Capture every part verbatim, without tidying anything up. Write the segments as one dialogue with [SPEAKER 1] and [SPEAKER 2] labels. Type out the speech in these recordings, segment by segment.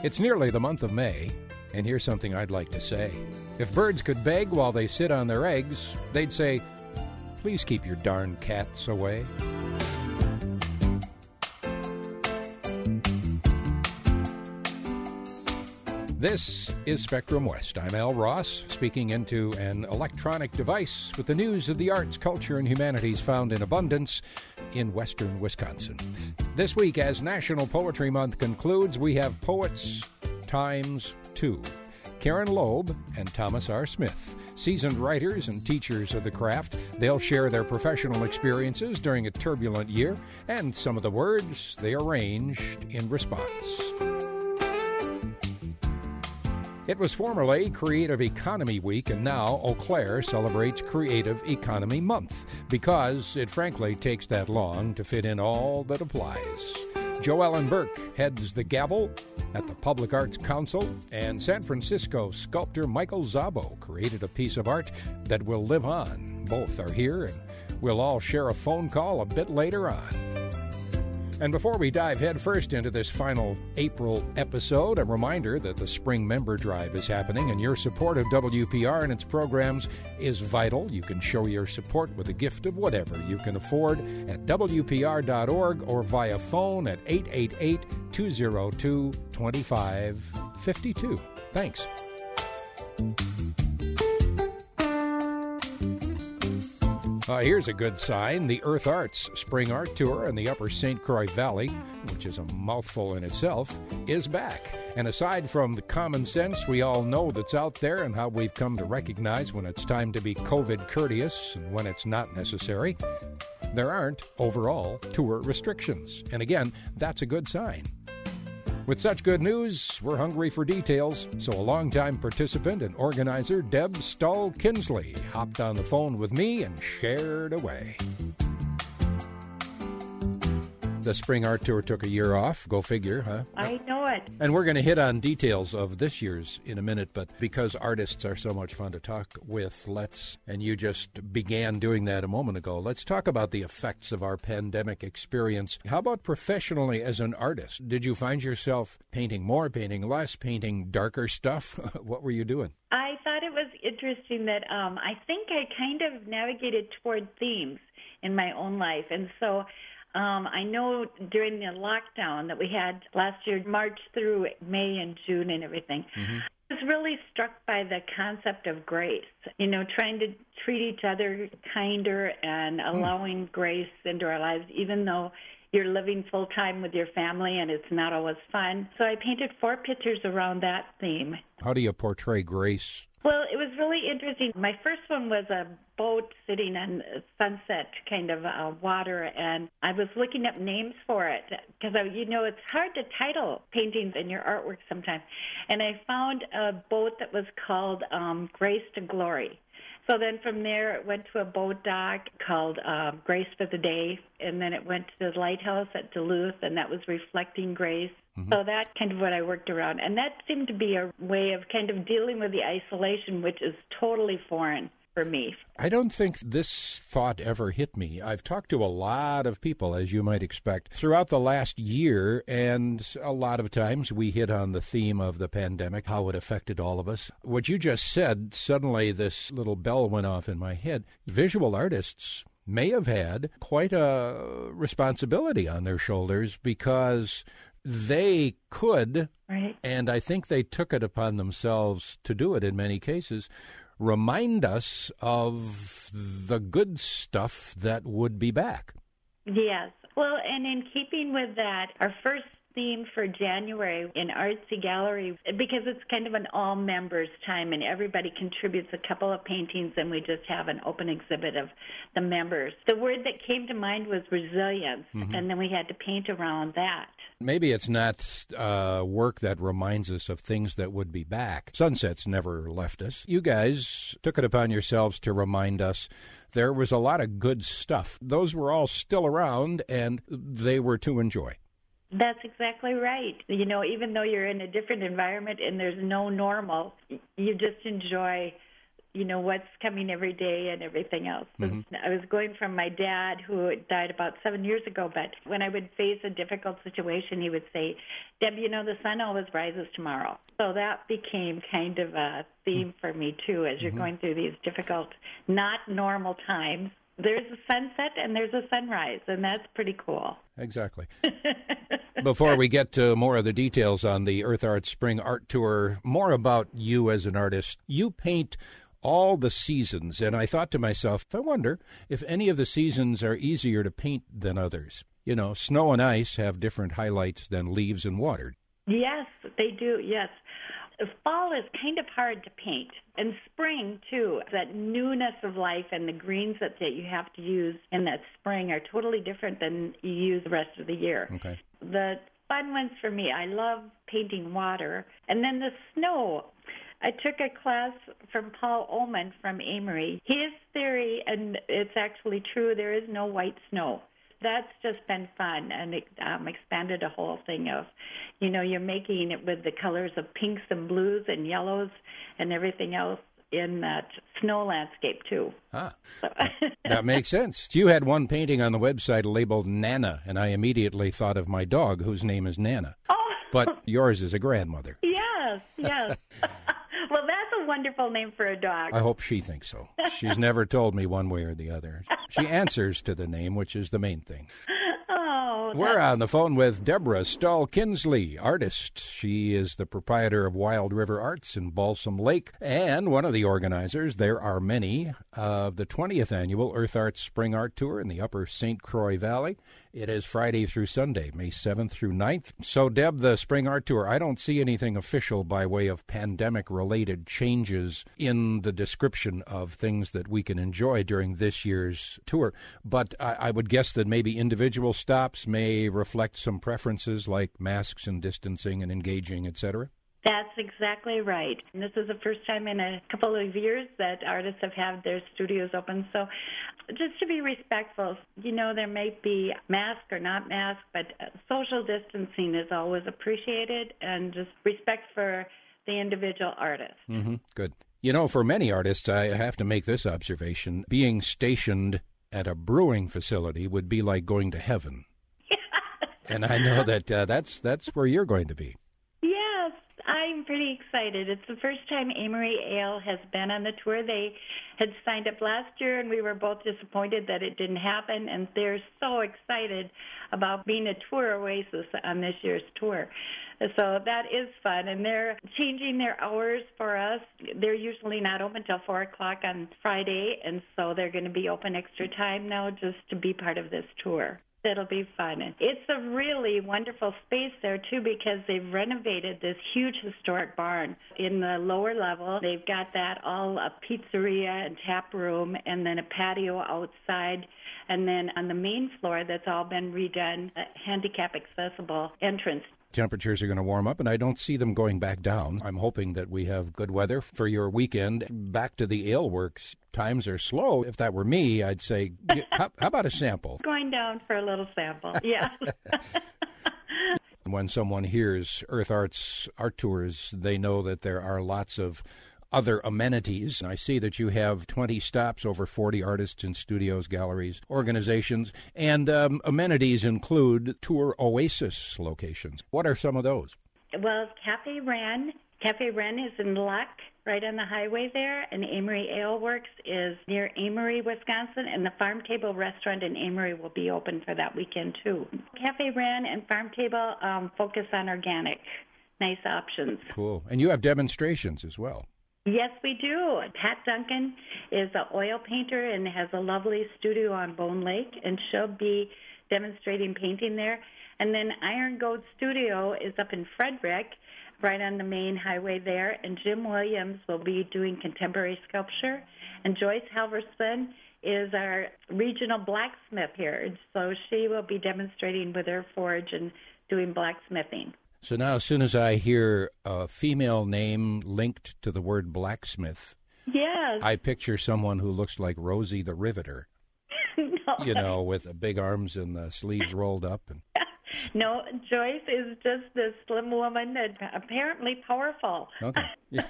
[SPEAKER 1] It's nearly the month of May, and here's something I'd like to say. If birds could beg while they sit on their eggs, they'd say, "Please keep your darn cats away." This is Spectrum West. I'm Al Ross, speaking into an electronic device with the news of the arts, culture, and humanities found in abundance in western Wisconsin. This week, as National Poetry Month concludes, we have poets times two. Karen Loeb and Thomas R. Smith, seasoned writers and teachers of the craft. They'll share their professional experiences during a turbulent year and some of the words they arranged in response. It was formerly Creative Economy Week, and now Eau Claire celebrates Creative Economy Month because it frankly takes that long to fit in all that applies. Jo Ellen Burke heads the gavel at the Public Arts Council, and San Francisco sculptor Michael Szabo created a piece of art that will live on. Both are here, and we'll all share a phone call a bit later on. And before we dive headfirst into this final April episode, a reminder that the Spring Member Drive is happening, and your support of W P R and its programs is vital. You can show your support with a gift of whatever you can afford at W P R dot org or via phone at eight eight eight, two oh two, two five five two. Thanks. Uh, here's a good sign. The Earth Arts Spring Art Tour in the Upper Saint Croix Valley, which is a mouthful in itself, is back. And aside from the common sense we all know that's out there and how we've come to recognize when it's time to be COVID courteous and when it's not necessary, there aren't overall tour restrictions. And again, that's a good sign. With such good news, we're hungry for details, so a longtime participant and organizer, Deb Stahl-Kinsley, hopped on the phone with me and shared away. The Spring Art Tour took a year off. Go figure, huh?
[SPEAKER 2] I know it.
[SPEAKER 1] And we're going to hit on details of this year's in a minute, but because artists are so much fun to talk with, let's, and you just began doing that a moment ago, let's talk about the effects of our pandemic experience. How about professionally as an artist? Did you find yourself painting more, painting less, painting darker stuff? What were you doing?
[SPEAKER 2] I thought it was interesting that um, I think I kind of navigated toward themes in my own life, and so Um, I know during the lockdown that we had last year, March through May and June and everything, mm-hmm. I was really struck by the concept of grace, you know, trying to treat each other kinder and allowing mm. grace into our lives, even though you're living full-time with your family and it's not always fun. So I painted four pictures around that theme.
[SPEAKER 1] How do you portray grace?
[SPEAKER 2] Well, it was really interesting. My first one was a boat sitting on sunset kind of uh, water, and I was looking up names for it because, you know, it's hard to title paintings in your artwork sometimes. And I found a boat that was called um, Grace to Glory. So then from there, it went to a boat dock called uh, Grace for the Day, and then it went to the lighthouse at Duluth, and that was reflecting grace. Mm-hmm. So that's kind of what I worked around. And that seemed to be a way of kind of dealing with the isolation, which is totally foreign for me.
[SPEAKER 1] I don't think this thought ever hit me. I've talked to a lot of people, as you might expect, throughout the last year, and a lot of times we hit on the theme of the pandemic, how it affected all of us. What you just said, suddenly this little bell went off in my head. Visual artists may have had quite a responsibility on their shoulders because they could,
[SPEAKER 2] right.
[SPEAKER 1] and I think they took it upon themselves to do it in many cases, remind us of the good stuff that would be back.
[SPEAKER 2] Yes. Well, and in keeping with that, our first theme for January in Artsy Gallery, because it's kind of an all-members time and everybody contributes a couple of paintings and we just have an open exhibit of the members. The word that came to mind was resilience, mm-hmm. and then we had to paint around that.
[SPEAKER 1] Maybe it's not uh, work that reminds us of things that would be back. Sunsets never left us. You guys took it upon yourselves to remind us there was a lot of good stuff. Those were all still around, and they were to enjoy.
[SPEAKER 2] That's exactly right. You know, even though you're in a different environment and there's no normal, you just enjoy you know, what's coming every day and everything else.
[SPEAKER 1] Mm-hmm.
[SPEAKER 2] I was going from my dad, who died about seven years ago, but when I would face a difficult situation, he would say, Deb, you know, the sun always rises tomorrow. So that became kind of a theme for me, too, as you're mm-hmm. going through these difficult, not normal times. There's a sunset and there's a sunrise, and that's pretty cool.
[SPEAKER 1] Exactly. Before we get to more of the details on the Earth Arts Spring Art Tour, more about you as an artist. You paint all the seasons, and I thought to myself, I wonder if any of the seasons are easier to paint than others. You know, snow and ice have different highlights than leaves and water.
[SPEAKER 2] Yes, they do, yes. Fall is kind of hard to paint, and spring, too. That newness of life and the greens that, that you have to use in that spring are totally different than you use the rest of the year.
[SPEAKER 1] Okay.
[SPEAKER 2] The fun ones for me, I love painting water. And then the snow. I took a class from Paul Ullman from Amory. His theory, and it's actually true, there is no white snow. That's just been fun, and it um, expanded a whole thing of, you know, you're making it with the colors of pinks and blues and yellows and everything else in that snow landscape, too.
[SPEAKER 1] Ah, so. That makes sense. You had one painting on the website labeled Nana, and I immediately thought of my dog, whose name is Nana.
[SPEAKER 2] Oh.
[SPEAKER 1] But yours is a grandmother.
[SPEAKER 2] Yes, yes. Well, that's a wonderful name for a dog.
[SPEAKER 1] I hope she thinks so. She's never told me one way or the other. She answers to the name, which is the main thing.
[SPEAKER 2] Oh,
[SPEAKER 1] We're on the phone with Deborah Stahl-Kinsley, artist. She is the proprietor of Wild River Arts in Balsam Lake and one of the organizers, there are many, of the twentieth annual Earth Arts Spring Art Tour in the upper Saint Croix Valley. It is Friday through Sunday, May seventh through ninth. So, Deb, the Spring Art Tour, I don't see anything official by way of pandemic-related changes in the description of things that we can enjoy during this year's tour. But I, I would guess that maybe individual stops may reflect some preferences like masks and distancing and engaging, et cetera.
[SPEAKER 2] That's exactly right. And this is the first time in a couple of years that artists have had their studios open. So just to be respectful, you know, there may be mask or not mask, but social distancing is always appreciated, and just respect for the individual artist.
[SPEAKER 1] Mm-hmm. Good. You know, for many artists, I have to make this observation. Being stationed at a brewing facility would be like going to heaven. And I know that uh, that's that's where you're going to be.
[SPEAKER 2] Yes, I'm pretty excited. It's the first time Amory Ale has been on the tour. They had signed up last year, and we were both disappointed that it didn't happen, and they're so excited about being a tour oasis on this year's tour. So that is fun, and they're changing their hours for us. They're usually not open till four o'clock on Friday, and so they're going to be open extra time now just to be part of this tour. It'll be fun. It's a really wonderful space there, too, because they've renovated this huge historic barn. In the lower level, they've got that all a pizzeria and tap room, and then a patio outside. And then on the main floor, that's all been redone, a handicap-accessible entrance.
[SPEAKER 1] Temperatures are going to warm up, and I don't see them going back down. I'm hoping that we have good weather for your weekend. Back to the ale works. Times are slow. If that were me, I'd say, how, how about a sample?
[SPEAKER 2] Going down for a little sample, yeah.
[SPEAKER 1] When someone hears Earth Arts Art Tours, they know that there are lots of other amenities. I see that you have twenty stops, over forty artists in studios, galleries, organizations, and um, amenities include tour oasis locations. What are some of those?
[SPEAKER 2] Well, Cafe Wren. Cafe Wren is in Luck, right on the highway there, and Amory Ale Works is near Amory, Wisconsin, and the Farm Table Restaurant in Amory will be open for that weekend, too. Cafe Wren and Farm Table um, focus on organic, nice options.
[SPEAKER 1] Cool. And you have demonstrations as well.
[SPEAKER 2] Yes, we do. Pat Duncan is an oil painter and has a lovely studio on Bone Lake, and she'll be demonstrating painting there. And then Iron Goat Studio is up in Frederick, right on the main highway there, and Jim Williams will be doing contemporary sculpture. And Joyce Halverson is our regional blacksmith here, so she will be demonstrating with her forge and doing blacksmithing.
[SPEAKER 1] So now, as soon as I hear a female name linked to the word blacksmith,
[SPEAKER 2] yes,
[SPEAKER 1] I picture someone who looks like Rosie the Riveter,
[SPEAKER 2] no.
[SPEAKER 1] you know, with the big arms and the sleeves rolled up. And
[SPEAKER 2] No, Joyce is just this slim woman that apparently powerful.
[SPEAKER 1] Okay. Yeah.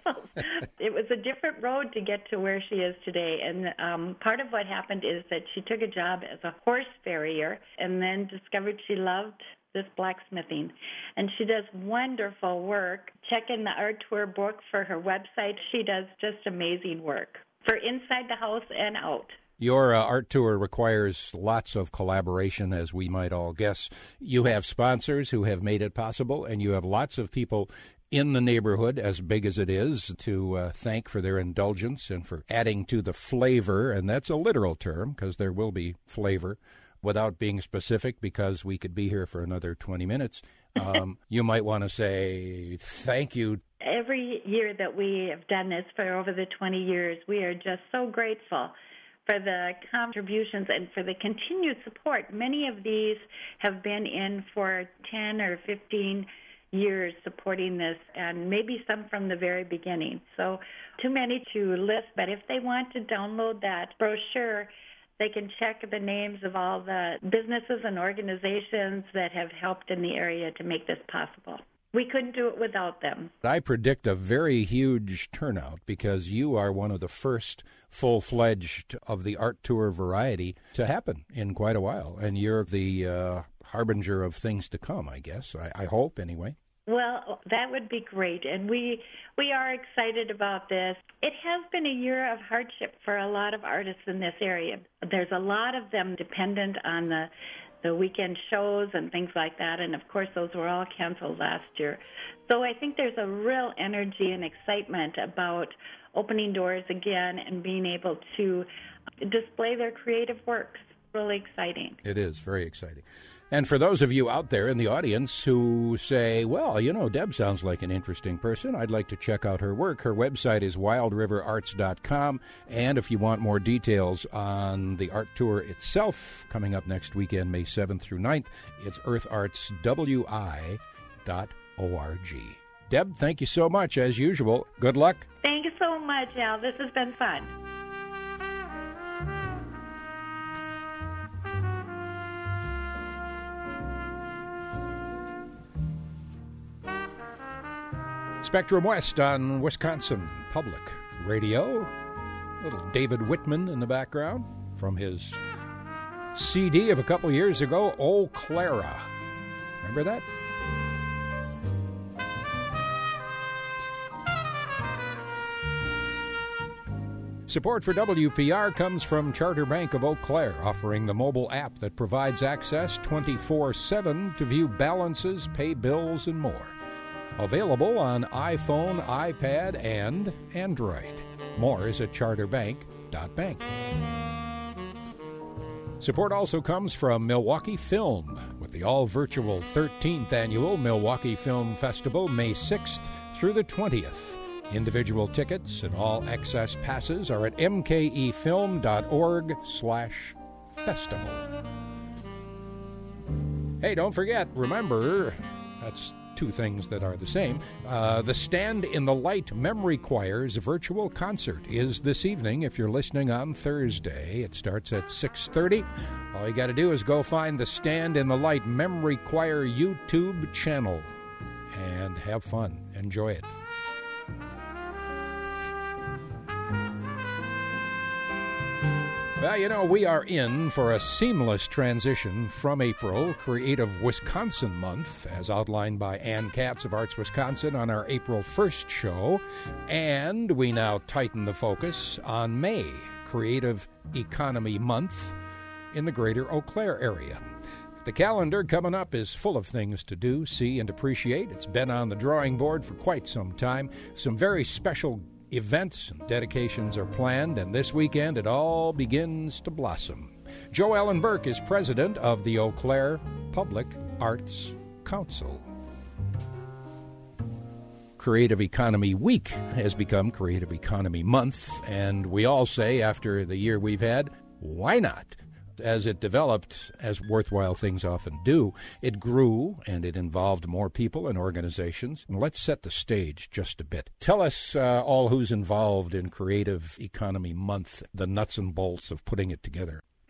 [SPEAKER 2] It was a different road to get to where she is today. And um, part of what happened is that she took a job as a horse farrier and then discovered she loved this blacksmithing. And she does wonderful work. Check in the Art Tour book for her website. She does just amazing work for inside the house and out.
[SPEAKER 1] Your uh, art tour requires lots of collaboration, as we might all guess. You have sponsors who have made it possible, and you have lots of people in the neighborhood, as big as it is, to uh, thank for their indulgence and for adding to the flavor, and that's a literal term, because there will be flavor, without being specific, because we could be here for another twenty minutes. Um, you might want to say thank you.
[SPEAKER 2] Every year that we have done this for over the twenty years, we are just so grateful for the contributions and for the continued support. Many of these have been in for ten or fifteen years supporting this, and maybe some from the very beginning. So too many to list, but if they want to download that brochure, they can check the names of all the businesses and organizations that have helped in the area to make this possible. We couldn't do it without them.
[SPEAKER 1] I predict a very huge turnout because you are one of the first full-fledged of the art tour variety to happen in quite a while. And you're the uh, harbinger of things to come, I guess. I, I hope, anyway.
[SPEAKER 2] Well, that would be great. And we we are excited about this. It has been a year of hardship for a lot of artists in this area. There's a lot of them dependent on the the weekend shows and things like that, and of course those were all canceled last year. So I think there's a real energy and excitement about opening doors again and being able to display their creative works. Really exciting.
[SPEAKER 1] It is very exciting. And for those of you out there in the audience who say, well, you know, Deb sounds like an interesting person, I'd like to check out her work. Her website is wild river arts dot com. And if you want more details on the art tour itself, coming up next weekend, May seventh through ninth, it's earth arts w i dot org. Deb, thank you so much, as usual. Good luck.
[SPEAKER 2] Thank you so much, Al. This has been fun.
[SPEAKER 1] Spectrum West on Wisconsin Public Radio. Little David Whitman in the background from his C D of a couple years ago, Eau Clara. Remember that? Support for W P R comes from Charter Bank of Eau Claire, offering the mobile app that provides access twenty-four seven to view balances, pay bills, and more. Available on iPhone, iPad, and Android. More is at charter bank dot bank. Support also comes from Milwaukee Film, with the all-virtual thirteenth Annual Milwaukee Film Festival, May sixth through the twentieth. Individual tickets and all excess passes are at m k e film dot org slash festival. Hey, don't forget, remember, that's two things that are the same. Uh, the Stand in the Light Memory Choir's virtual concert is this evening if you're listening on Thursday. It starts at six thirty. All you got to do is go find the Stand in the Light Memory Choir YouTube channel and have fun. Enjoy it. Well, you know, we are in for a seamless transition from April, Creative Wisconsin Month, as outlined by Ann Katz of Arts Wisconsin on our April first show. And we now tighten the focus on May, Creative Economy Month, in the greater Eau Claire area. The calendar coming up is full of things to do, see, and appreciate. It's been on the drawing board for quite some time. Some very special events and dedications are planned, and this weekend it all begins to blossom. Jo Ellen Burke is president of the Eau Claire Public Arts Council. Creative Economy Week has become Creative Economy Month, and we all say, after the year we've had, why not? As it developed, as worthwhile things often do, it grew and it involved more people and organizations. And let's set the stage just a bit. Tell us uh, all who's involved in Creative Economy Month, the nuts and bolts of putting it together.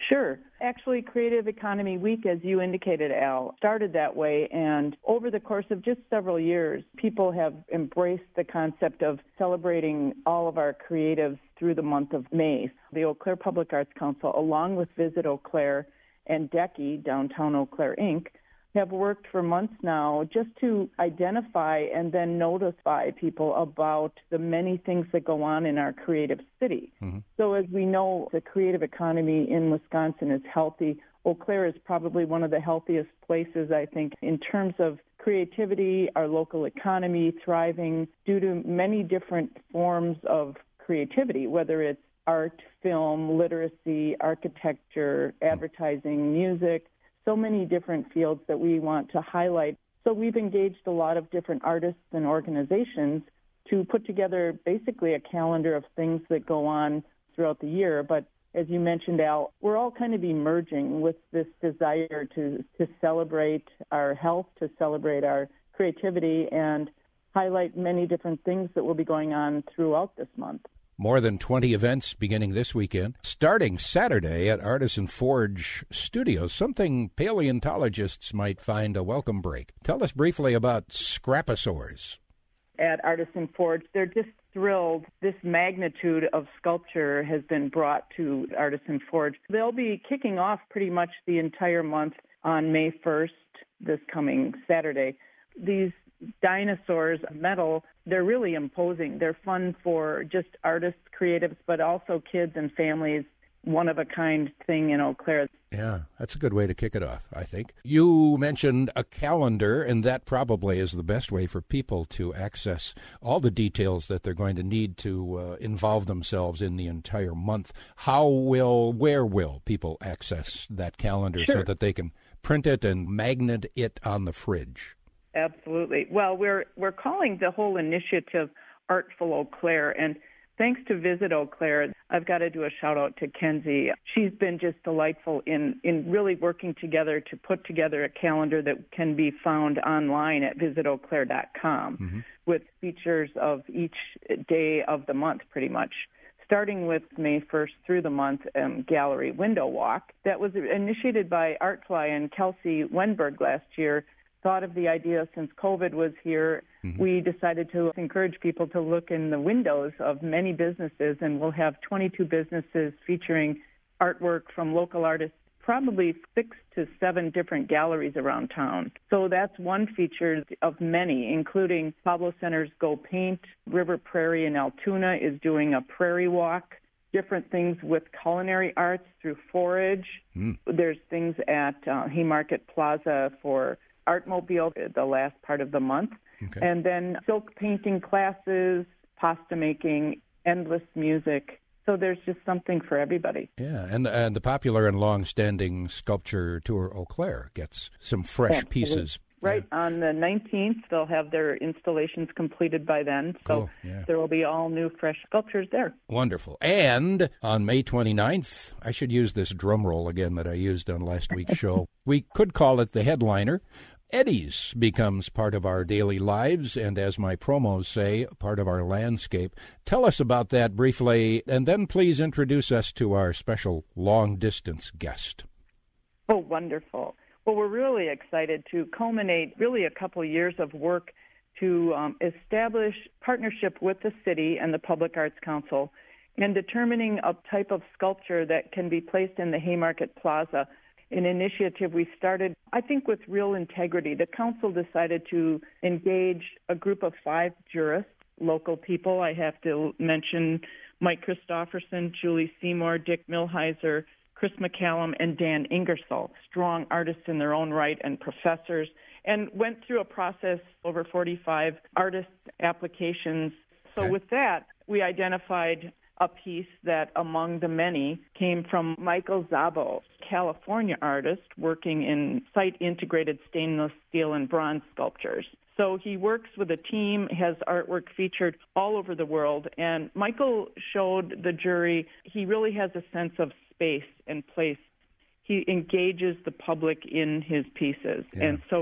[SPEAKER 3] Sure. Actually, Creative Economy Week, as you indicated, Al, started that way. And over the course of just several years, people have embraced the concept of celebrating all of our creatives through the month of May. The Eau Claire Public Arts Council, along with Visit Eau Claire and DECI, Downtown Eau Claire, Incorporated, have worked for months now just to identify and then notify people about the many things that go on in our creative city. Mm-hmm. So as we know, the creative economy in Wisconsin is healthy. Eau Claire is probably one of the healthiest places, I think, in terms of creativity, our local economy thriving due to many different forms of creativity, whether it's art, film, literacy, architecture, advertising, music, so many different fields that we want to highlight. So we've engaged a lot of different artists and organizations to put together basically a calendar of things that go on throughout the year. But as you mentioned, Al, we're all kind of emerging with this desire to, to celebrate our health, to celebrate our creativity, and highlight many different things that will be going on throughout this month.
[SPEAKER 1] More than twenty events beginning this weekend, starting Saturday at Artisan Forge Studios, something paleontologists might find a welcome break. Tell us briefly about Scraposaurs.
[SPEAKER 3] At Artisan Forge, they're just thrilled. This magnitude of sculpture has been brought to Artisan Forge. They'll be kicking off pretty much the entire month on May first, this coming Saturday. These dinosaurs, metal, they're really imposing. They're fun for just artists, creatives, but also kids and families. One-of-a-kind thing in Eau Claire.
[SPEAKER 1] Yeah, that's a good way to kick it off, I think. You mentioned a calendar, and that probably is the best way for people to access all the details that they're going to need to uh, involve themselves in the entire month. How will, where will people access that calendar
[SPEAKER 3] Sure.
[SPEAKER 1] so that they can print it and magnet it on the fridge?
[SPEAKER 3] Absolutely. Well, we're we're calling the whole initiative Artful Eau Claire, and thanks to Visit Eau Claire, I've got to do a shout-out to Kenzie. She's been just delightful in, in really working together to put together a calendar that can be found online at visit eau claire dot com mm-hmm. with features of each day of the month, pretty much. Starting with May first through the month, um, Gallery Window Walk. That was initiated by Artfly and Kelsey Wenberg last year. Thought of the idea since COVID was here. Mm-hmm. We decided to encourage people to look in the windows of many businesses, and we'll have twenty-two businesses featuring artwork from local artists, probably six to seven different galleries around town. So that's one feature of many, including Pablo Center's Go Paint. River Prairie in Altoona is doing a prairie walk. Different things with culinary arts through Forage. Mm. There's things at uh, Haymarket Plaza for Artmobile the last part of the month. Okay. And then silk painting classes, pasta making, endless music. So there's just something for everybody.
[SPEAKER 1] Yeah, and, and the popular and long-standing Sculpture Tour Eau Claire gets some fresh Absolutely. pieces.
[SPEAKER 3] Right.
[SPEAKER 1] Yeah.
[SPEAKER 3] On the nineteenth, they'll have their installations completed by then. So
[SPEAKER 1] cool. yeah.
[SPEAKER 3] there will be all new, fresh sculptures there.
[SPEAKER 1] Wonderful. And on May twenty-ninth, I should use this drum roll again that I used on last week's show. We could call it the headliner. Eddie's becomes part of our daily lives and, as my promos say, part of our landscape. Tell us about that briefly, and then please introduce us to our special long-distance guest.
[SPEAKER 3] Oh, wonderful. Well, we're really excited to culminate really a couple years of work to um, establish partnership with the city and the Public Arts Council in determining a type of sculpture that can be placed in the Haymarket Plaza. An initiative we started, I think, with real integrity. The council decided to engage a group of five jurists, local people. I have to mention Mike Christofferson, Julie Seymour, Dick Milheiser, Chris McCallum, and Dan Ingersoll, strong artists in their own right and professors, and went through a process over forty-five artist applications. So okay. with that, we identified a piece that, among the many, came from Michael Szabo, California artist working in site-integrated stainless steel and bronze sculptures. So he works with a team, has artwork featured all over the world, and Michael showed the jury he really has a sense of space and place. He engages the public in his pieces. Yeah. And so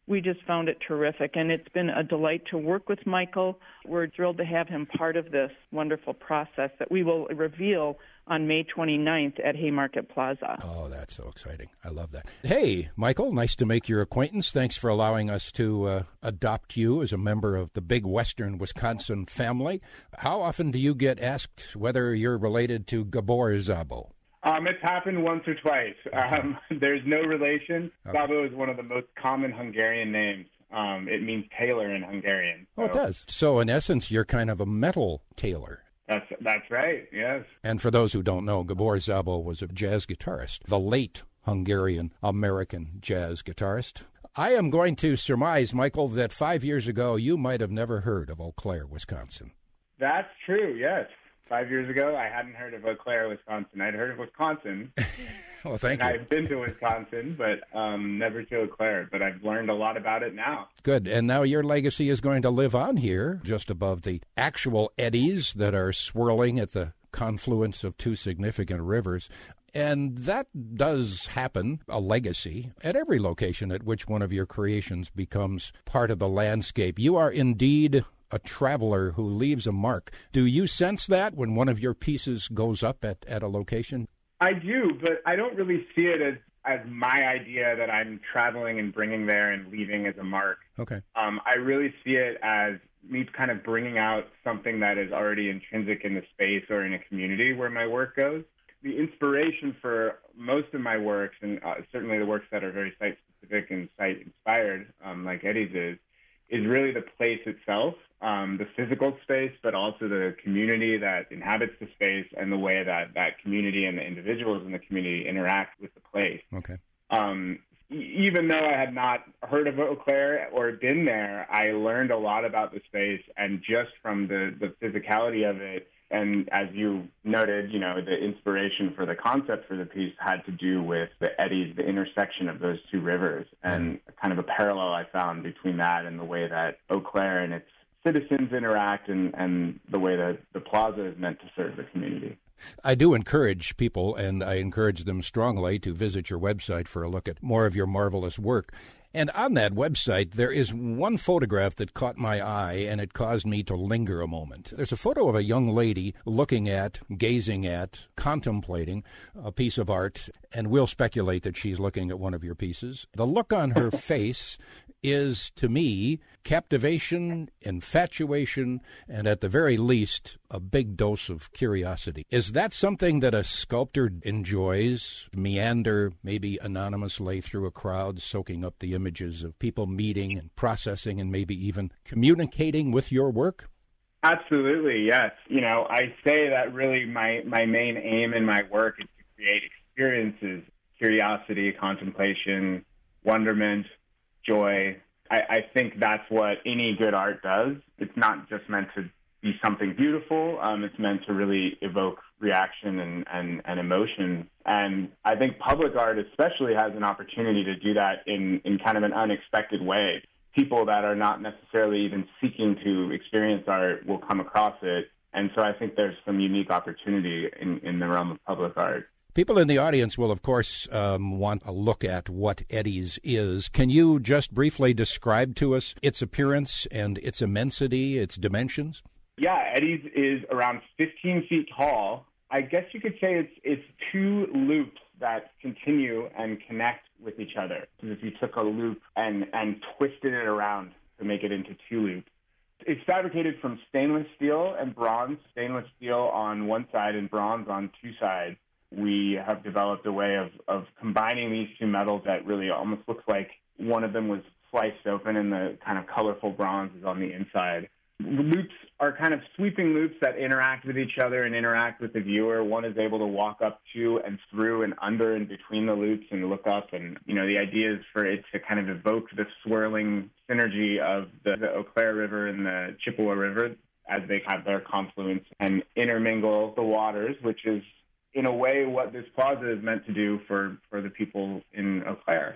[SPEAKER 3] We just found it terrific, and it's been a delight to work with Michael. We're thrilled to have him part of this wonderful process that we will reveal on May twenty-ninth at Haymarket Plaza.
[SPEAKER 1] Oh, that's so exciting. I love that. Hey, Michael, nice to make your acquaintance. Thanks for allowing us to uh, adopt you as a member of the big Western Wisconsin family. How often do you get asked whether you're related to Gabor Szabo?
[SPEAKER 4] Um, it's happened once or twice. Um, there's no relation.
[SPEAKER 1] Okay.
[SPEAKER 4] Szabo is one of the most common Hungarian names. Um, it means tailor in Hungarian. So.
[SPEAKER 1] Oh, it does. So, in essence, you're kind of a metal tailor.
[SPEAKER 4] That's that's right, yes.
[SPEAKER 1] And for those who don't know, Gabor Szabo was a jazz guitarist, the late Hungarian-American jazz guitarist. I am going to surmise, Michael, that five years ago you might have never heard of Eau Claire, Wisconsin.
[SPEAKER 4] That's true, yes. Five years ago, I hadn't heard of Eau Claire, Wisconsin. I'd heard of Wisconsin.
[SPEAKER 1] Well, thank
[SPEAKER 4] and
[SPEAKER 1] you.
[SPEAKER 4] I've been to Wisconsin, but um, never to Eau Claire. But I've learned a lot about it now.
[SPEAKER 1] Good. And now your legacy is going to live on here, just above the actual eddies that are swirling at the confluence of two significant rivers. And that does happen, a legacy, at every location at which one of your creations becomes part of the landscape. You are indeed a traveler who leaves a mark. Do you sense that when one of your pieces goes up at, at a location?
[SPEAKER 4] I do, but I don't really see it as, as my idea that I'm traveling and bringing there and leaving as a mark.
[SPEAKER 1] Okay.
[SPEAKER 4] Um, I really see it as me kind of bringing out something that is already intrinsic in the space or in a community where my work goes. The inspiration for most of my works, and uh, certainly the works that are very site-specific and site-inspired, um, like Eddie's is, is really the place itself, um, the physical space, but also the community that inhabits the space and the way that that community and the individuals in the community interact with the place.
[SPEAKER 1] Okay.
[SPEAKER 4] Um, e- even though I had not heard of Eau Claire or been there, I learned a lot about the space, and just from the, the physicality of it, and as you noted, you know, the inspiration for the concept for the piece had to do with the eddies, the intersection of those two rivers, and kind of a parallel I found between that and the way that Eau Claire and its citizens interact, and, and the way that the plaza is meant to serve the community.
[SPEAKER 1] I do encourage people, and I encourage them strongly, to visit your website for a look at more of your marvelous work. And on that website, there is one photograph that caught my eye, and it caused me to linger a moment. There's a photo of a young lady looking at, gazing at, contemplating a piece of art, and we'll speculate that she's looking at one of your pieces. The look on her face is, to me, captivation, infatuation, and at the very least, a big dose of curiosity. Is that something that a sculptor enjoys? Meander, maybe anonymously through a crowd, soaking up the images of people meeting and processing and maybe even communicating with your work?
[SPEAKER 4] Absolutely, yes. You know, I say that really my, my main aim in my work is to create experiences, curiosity, contemplation, wonderment, joy. I, I think that's what any good art does. It's not just meant to be something beautiful. Um, it's meant to really evoke reaction and, and, and emotion. And I think public art especially has an opportunity to do that in, in kind of an unexpected way. People that are not necessarily even seeking to experience art will come across it. And so I think there's some unique opportunity in, in the realm of public art.
[SPEAKER 1] People in the audience will, of course, um, want a look at what Eddie's is. Can you just briefly describe to us its appearance and its immensity, its dimensions?
[SPEAKER 4] Yeah, Eddie's is around fifteen feet tall. I guess you could say it's it's two loops that continue and connect with each other. As if you took a loop and, and twisted it around to make it into two loops. It's fabricated from stainless steel and bronze, stainless steel on one side and bronze on two sides. We have developed a way of, of combining these two metals that really almost looks like one of them was sliced open and the kind of colorful bronze is on the inside. The loops are kind of sweeping loops that interact with each other and interact with the viewer. One is able to walk up to and through and under and between the loops and look up. And, you know, the idea is for it to kind of evoke the swirling synergy of the, the Eau Claire River and the Chippewa River as they have their confluence and intermingle the waters, which is, in a way, what this plaza is meant to do for, for the people in Eau Claire.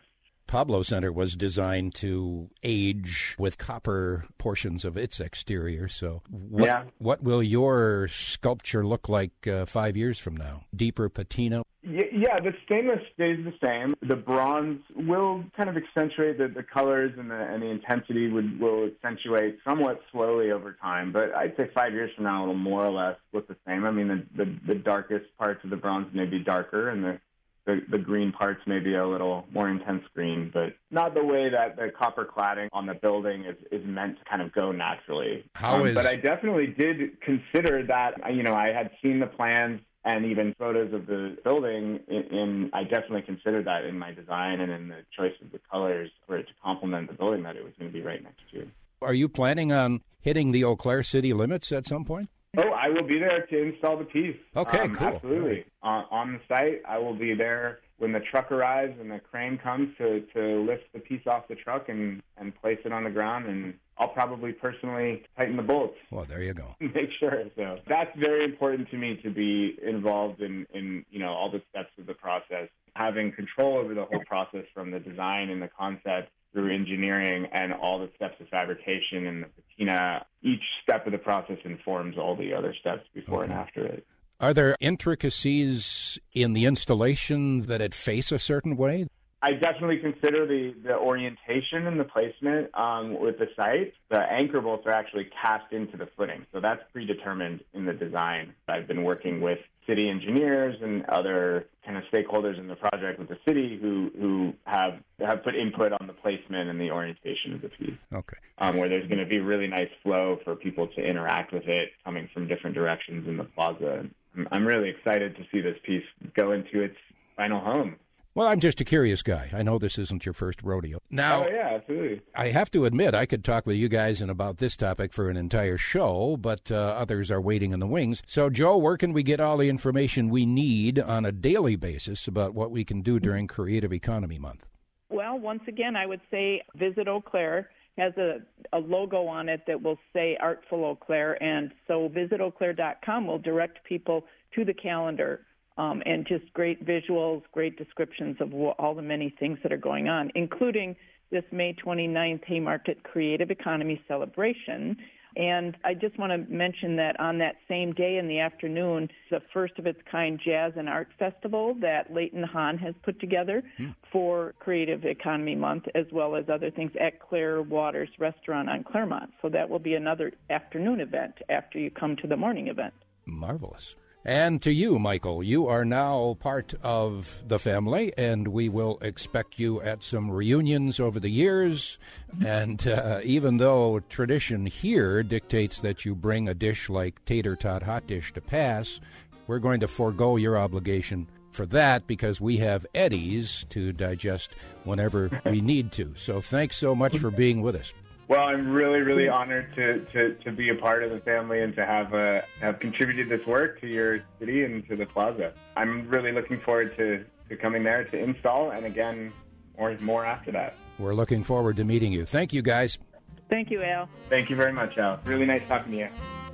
[SPEAKER 1] Pablo Center was designed to age with copper portions of its exterior. So what,
[SPEAKER 4] yeah.
[SPEAKER 1] what will your sculpture look like uh, five years from now? Deeper patina?
[SPEAKER 4] Yeah, the stainless stays the same. The bronze will kind of accentuate the, the colors, and the, and the intensity would, will accentuate somewhat slowly over time. But I'd say five years from now, it'll more or less look the same. I mean, the, the, the darkest parts of the bronze may be darker, and the The, the green parts may be a little more intense green, but not the way that the copper cladding on the building is, is meant to kind of go naturally.
[SPEAKER 1] How
[SPEAKER 4] um,
[SPEAKER 1] is...
[SPEAKER 4] But I definitely did consider that. You know, I had seen the plans and even photos of the building, in, in I definitely considered that in my design and in the choice of the colors for it to complement the building that it was going to be right next to.
[SPEAKER 1] Are you planning on hitting the Eau Claire city limits at some point?
[SPEAKER 4] Oh, I will be there to install the piece.
[SPEAKER 1] Okay,
[SPEAKER 4] um,
[SPEAKER 1] cool.
[SPEAKER 4] Absolutely. On, on the site, I will be there when the truck arrives and the crane comes to, to lift the piece off the truck and, and place it on the ground, and I'll probably personally tighten the bolts.
[SPEAKER 1] Well, there you go.
[SPEAKER 4] Make sure. So that's very important to me, to be involved in, in, you know, all the steps of the process, having control over the whole process from the design and the concept through engineering and all the steps of fabrication and the patina. Each step of the process informs all the other steps before okay. and after it.
[SPEAKER 1] Are there intricacies in the installation that it face a certain way?
[SPEAKER 4] I definitely consider the, the orientation and the placement um, with the site. The anchor bolts are actually cast into the footing, so that's predetermined in the design. I've been working with city engineers and other kind of stakeholders in the project with the city who, who have have put input on the placement and the orientation of the piece.
[SPEAKER 1] Okay.
[SPEAKER 4] Um, where there's going to be really nice flow for people to interact with it coming from different directions in the plaza. I'm, I'm really excited to see this piece go into its final home.
[SPEAKER 1] Well, I'm just a curious guy. I know this isn't your first rodeo. Now,
[SPEAKER 4] oh, yeah, absolutely.
[SPEAKER 1] I have to admit, I could talk with you guys and about this topic for an entire show, but uh, others are waiting in the wings. So, Joe, where can we get all the information we need on a daily basis about what we can do during Creative Economy Month?
[SPEAKER 3] Well, once again, I would say visit Eau Claire. Has a, a logo on it that will say Artful Eau Claire, and so visit eau claire dot com will direct people to the calendar. Um, and just great visuals, great descriptions of w- all the many things that are going on, including this May twenty-ninth Haymarket Creative Economy Celebration. And I just want to mention that on that same day in the afternoon, the first of its kind jazz and art festival that Leighton Hahn has put together hmm. for Creative Economy Month, as well as other things at Claire Waters Restaurant on Claremont. So that will be another afternoon event after you come to the morning event.
[SPEAKER 1] Marvelous. And to you, Michael, you are now part of the family, and we will expect you at some reunions over the years. And uh, even though tradition here dictates that you bring a dish like tater tot hot dish to pass, we're going to forego your obligation for that because we have Eddie's to digest whenever we need to. So thanks so much for being with us.
[SPEAKER 4] Well, I'm really, really honored to, to, to be a part of the family and to have uh, have contributed this work to your city and to the plaza. I'm really looking forward to, to coming there to install, and again, more, more after that.
[SPEAKER 1] We're looking forward to meeting you. Thank you, guys.
[SPEAKER 3] Thank you, Al.
[SPEAKER 4] Thank you very much, Al. Really nice talking to you.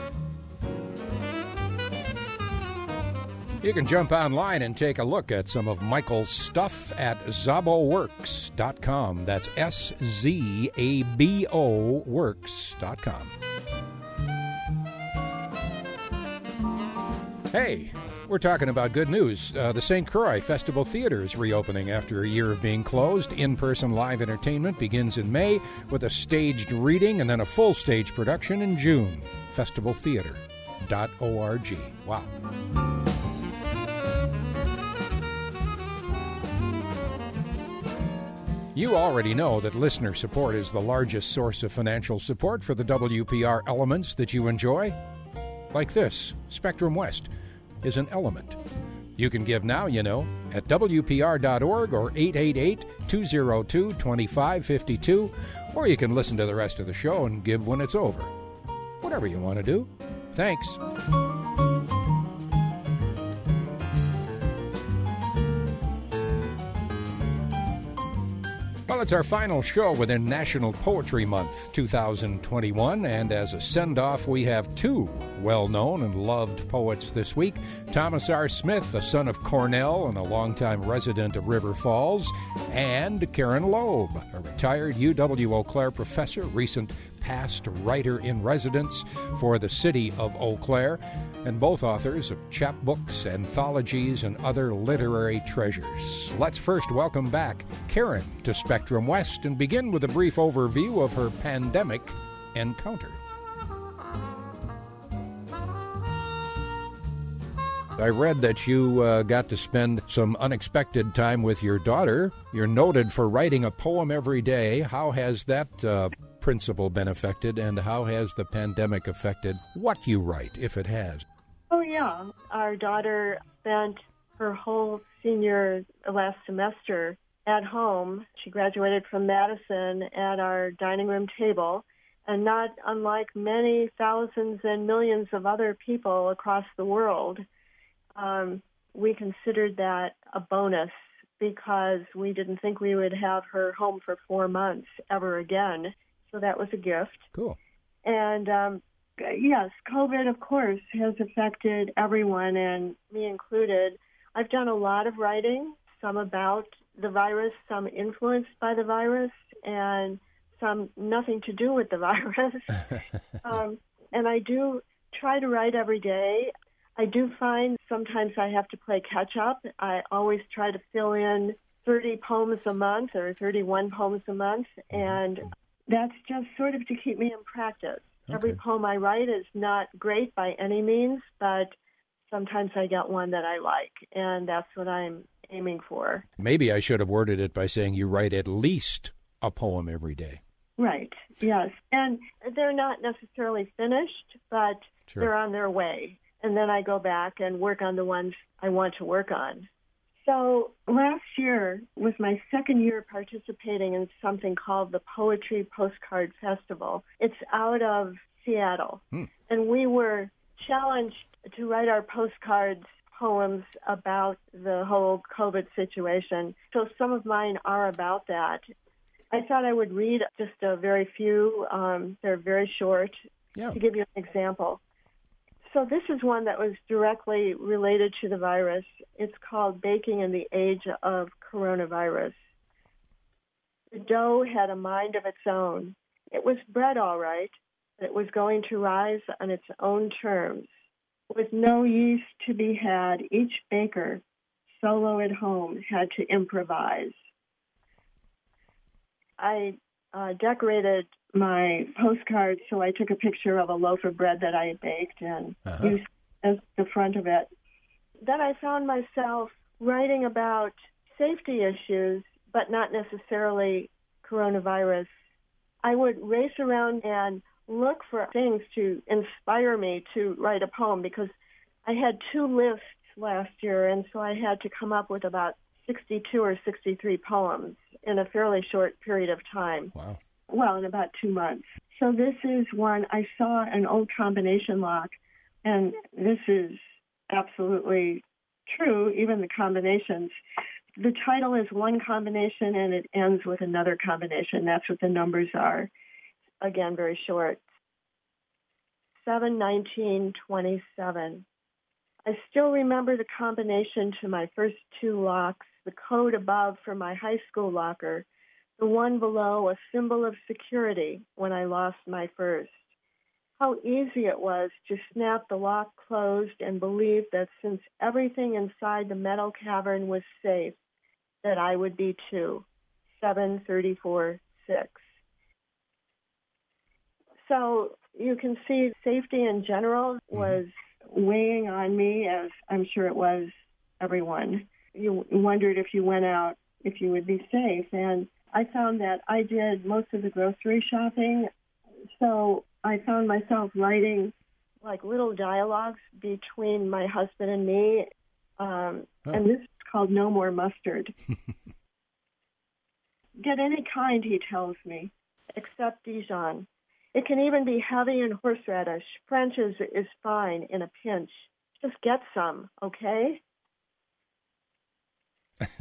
[SPEAKER 1] You can jump online and take a look at some of Michael's stuff at zabo works dot com. That's S Z A B O works dot com. Hey, we're talking about good news. Uh, the Saint Croix Festival Theater is reopening after a year of being closed. In-person live entertainment begins in May with a staged reading and then a full stage production in June. festival theater dot org. Wow. You already know that listener support is the largest source of financial support for the W P R elements that you enjoy. Like this, Spectrum West is an element. You can give now, you know, at W P R dot org or eight eight eight, two oh two, two five five two, or you can listen to the rest of the show and give when it's over. Whatever you want to do. Thanks. Well, it's our final show within National Poetry Month two thousand twenty-one, and as a send-off, we have two well-known and loved poets this week. Thomas R. Smith, a son of Cornell and a longtime resident of River Falls, and Karen Loeb, a retired U W-Eau Claire professor, recent past writer-in-residence for the city of Eau Claire, and both authors of chapbooks, anthologies, and other literary treasures. Let's first welcome back Karen to Spectrum West and begin with a brief overview of her pandemic encounter. I read that you uh, got to spend some unexpected time with your daughter. You're noted for writing a poem every day. How has that uh, principle been affected, and how has the pandemic affected what you write, if it has?
[SPEAKER 5] Oh, yeah. Our daughter spent her whole senior last semester at home. She graduated from Madison at our dining room table, and not unlike many thousands and millions of other people across the world, um, we considered that a bonus because we didn't think we would have her home for four months ever again. So that was a gift.
[SPEAKER 1] Cool.
[SPEAKER 5] And um, yes, COVID, of course, has affected everyone, and me included. I've done a lot of writing, some about the virus, some influenced by the virus, and some nothing to do with the virus. um, and I do try to write every day. I do find sometimes I have to play catch up. I always try to fill in thirty poems a month or thirty-one poems a month, and that's just sort of to keep me in practice. Okay. Every poem I write is not great by any means, but sometimes I get one that I like, and that's what I'm aiming for.
[SPEAKER 1] Maybe I should have worded it by saying you write at least a poem every day.
[SPEAKER 5] Right, yes. And they're not necessarily finished, but sure, they're on their way. And then I go back and work on the ones I want to work on. So last year was my second year participating in something called the Poetry Postcard Festival. It's out of Seattle. Hmm. And we were challenged to write our postcards, poems about the whole COVID situation. So some of mine are about that. I thought I would read just a very few. Um, they're very short. Yeah. To give you an example. So this is one that was directly related to the virus. It's called Baking in the Age of Coronavirus. The dough had a mind of its own. It was bread, all right, but it was going to rise on its own terms. With no yeast to be had, each baker, solo at home, had to improvise. I uh, decorated my postcard, so I took a picture of a loaf of bread that I had baked and uh-huh. used as the front of it. Then I found myself writing about safety issues, but not necessarily coronavirus. I would race around and look for things to inspire me to write a poem because I had two lists last year, and so I had to come up with about sixty-two or sixty-three poems in a fairly short period of time.
[SPEAKER 1] Wow.
[SPEAKER 5] Well, in about two months. So this is one, I saw an old combination lock, and this is absolutely true, even the combinations. The title is one combination, and it ends with another combination. That's what the numbers are. Again, very short. seven nineteen twenty-seven. I still remember the combination to my first two locks, the code above for my high school locker, the one below a symbol of security when I lost my first. How easy it was to snap the lock closed and believe that since everything inside the metal cavern was safe, that I would be too. seven thirty-four six. So you can see safety in general was weighing on me, as I'm sure it was everyone. You wondered if you went out, if you would be safe. And I found that I did most of the grocery shopping, so I found myself writing like little dialogues between my husband and me, um, oh. and this is called No More Mustard. Get any kind, he tells me, except Dijon. It can even be heavy and horseradish. French is, is fine in a pinch. Just get some, okay?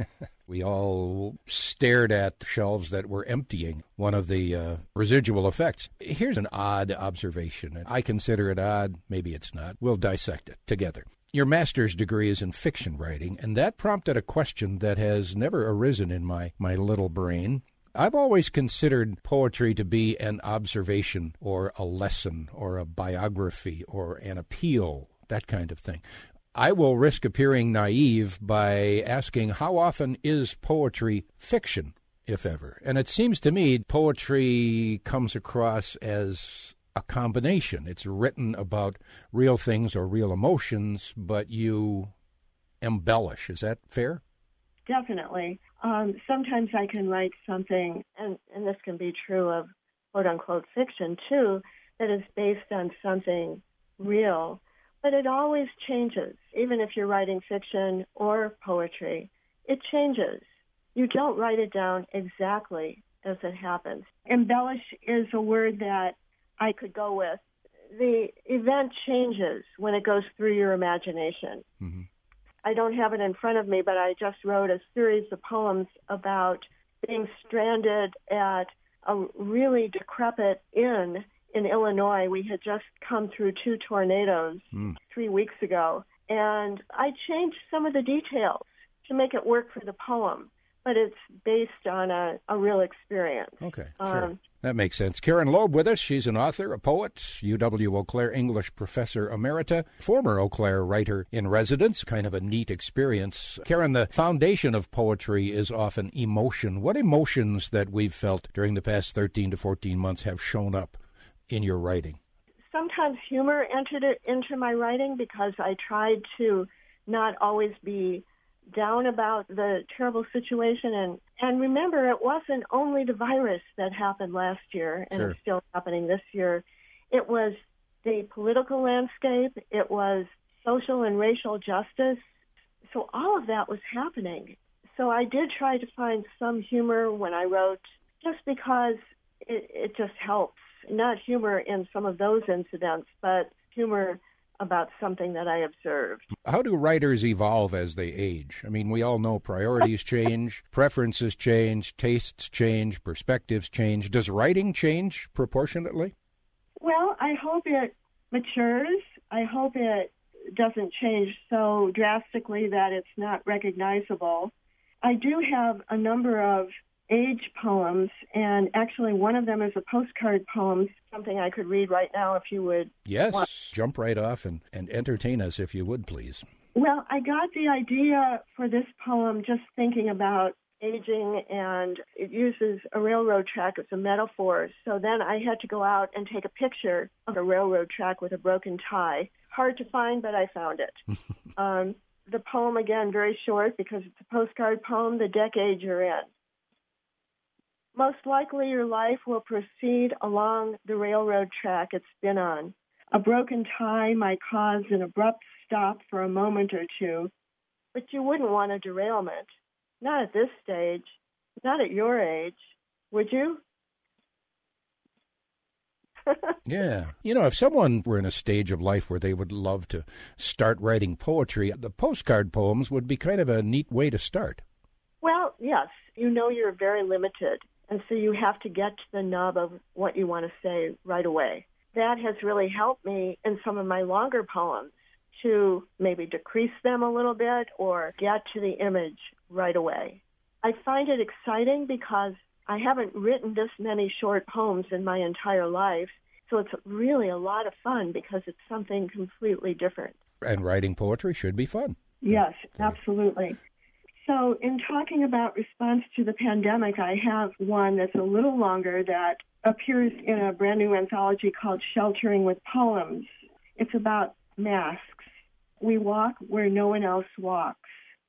[SPEAKER 1] We all stared at shelves that were emptying, one of the uh, residual effects. Here's an odd observation, and I consider it odd. Maybe it's not. We'll dissect it together. Your master's degree is in fiction writing, and that prompted a question that has never arisen in my, my little brain. I've always considered poetry to be an observation or a lesson or a biography or an appeal, that kind of thing. I will risk appearing naive by asking, how often is poetry fiction, if ever? And it seems to me poetry comes across as a combination. It's written about real things or real emotions, but you embellish. Is that fair?
[SPEAKER 5] Definitely. Um, sometimes I can write something, and, and this can be true of quote-unquote fiction, too, that is based on something real. But it always changes. Even if you're writing fiction or poetry, it changes. You don't write it down exactly as it happens. Embellish is a word that I could go with. The event changes when it goes through your imagination. Mm-hmm. I don't have it in front of me, but I just wrote a series of poems about being stranded at a really decrepit inn in Illinois. We had just come through two tornadoes mm. three weeks ago, and I changed some of the details to make it work for the poem, but it's based on a, a real experience.
[SPEAKER 1] Okay, sure. Um, that makes sense. Karen Loeb with us. She's an author, a poet, U W Eau Claire English Professor Emerita, former Eau Claire writer in residence, kind of a neat experience. Karen, the foundation of poetry is often emotion. What emotions that we've felt during the past thirteen to fourteen months have shown up in your writing?
[SPEAKER 5] Sometimes humor entered it into my writing because I tried to not always be down about the terrible situation. And, and remember, it wasn't only the virus that happened last year and sure. It's still happening this year. It was the political landscape. It was social and racial justice. So all of that was happening. So I did try to find some humor when I wrote, just because it, it just helps. Not humor in some of those incidents, but humor about something that I observed.
[SPEAKER 1] How do writers evolve as they age? I mean, we all know priorities change, preferences change, tastes change, perspectives change. Does writing change proportionately?
[SPEAKER 5] Well, I hope it matures. I hope it doesn't change so drastically that it's not recognizable. I do have a number of age poems, and actually one of them is a postcard poem, something I could read right now if you would.
[SPEAKER 1] Yes,
[SPEAKER 5] want.
[SPEAKER 1] Jump right off and, and entertain us if you would, please.
[SPEAKER 5] Well, I got the idea for this poem just thinking about aging, and it uses a railroad track as a metaphor. So then I had to go out and take a picture of a railroad track with a broken tie. Hard to find, but I found it. um, the poem, again, very short because it's a postcard poem, the decade you're in. Most likely your life will proceed along the railroad track it's been on. A broken tie might cause an abrupt stop for a moment or two, but you wouldn't want a derailment. Not at this stage, not at your age, would you?
[SPEAKER 1] Yeah. You know, if someone were in a stage of life where they would love to start writing poetry, the postcard poems would be kind of a neat way to start.
[SPEAKER 5] Well, yes. You know you're very limited. And so you have to get to the nub of what you want to say right away. That has really helped me in some of my longer poems to maybe decrease them a little bit or get to the image right away. I find it exciting because I haven't written this many short poems in my entire life, so it's really a lot of fun because it's something completely different.
[SPEAKER 1] And writing poetry should be fun.
[SPEAKER 5] Yes, absolutely. So in talking about response to the pandemic, I have one that's a little longer that appears in a brand new anthology called Sheltering with Poems. It's about masks. We walk where no one else walks.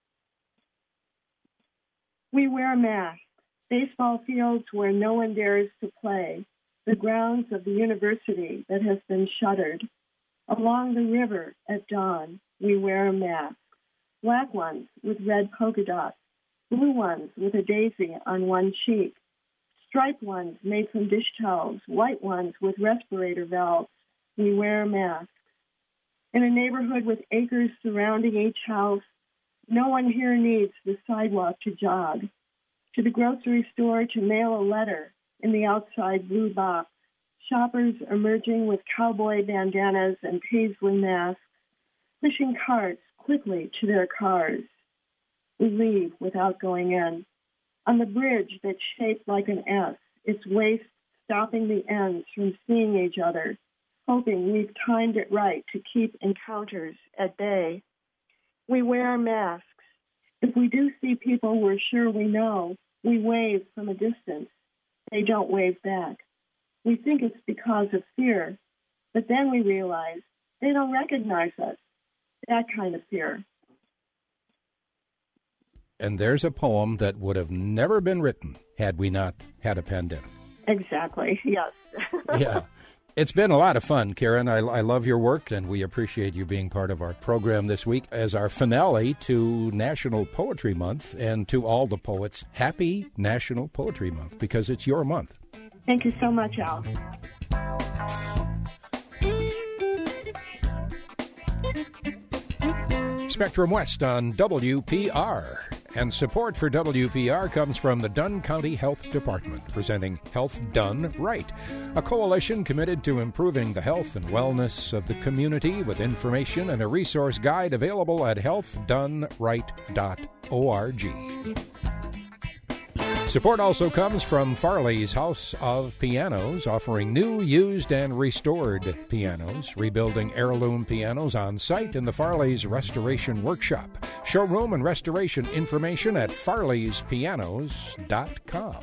[SPEAKER 5] We wear masks. Baseball fields where no one dares to play. The grounds of the university that has been shuttered. Along the river at dawn, we wear a mask. Black ones with red polka dots, blue ones with a daisy on one cheek, striped ones made from dish towels, white ones with respirator valves. We wear masks. In a neighborhood with acres surrounding each house, No one here needs the sidewalk to jog, to the grocery store to mail a letter in the outside blue box. Shoppers emerging with cowboy bandanas and paisley masks, pushing carts quickly to their cars. We leave without going in. On the bridge that's shaped like an S, its waist stopping the ends from seeing each other, hoping we've timed it right to keep encounters at bay. We wear masks. If we do see people we're sure we know, we wave from a distance. They don't wave back. We think it's because of fear, but then we realize they don't recognize us. That kind of fear.
[SPEAKER 1] And there's a poem that would have never been written had we not had a pandemic.
[SPEAKER 5] Exactly, yes.
[SPEAKER 1] Yeah. It's been a lot of fun, Karen. I, I love your work, and we appreciate you being part of our program this week as our finale to National Poetry Month, and to all the poets, happy National Poetry Month, because it's your month.
[SPEAKER 5] Thank you so much, Al.
[SPEAKER 1] Spectrum West on W P R. And support for W P R comes from the Dunn County Health Department, presenting Health Done Right, a coalition committed to improving the health and wellness of the community with information and a resource guide available at health done right dot org. Support also comes from Farley's House of Pianos, offering new, used, and restored pianos, rebuilding heirloom pianos on site in the Farley's Restoration Workshop. Showroom and restoration information at farleys pianos dot com.